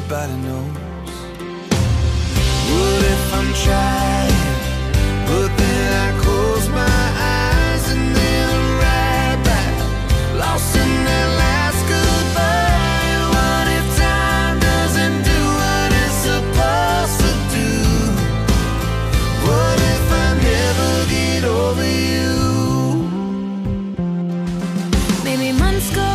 everybody knows. What if I'm trying, but then I close my eyes and then I'm right back, lost in that last goodbye? What if time doesn't do what it's supposed to do? What if I never get over you? Maybe months go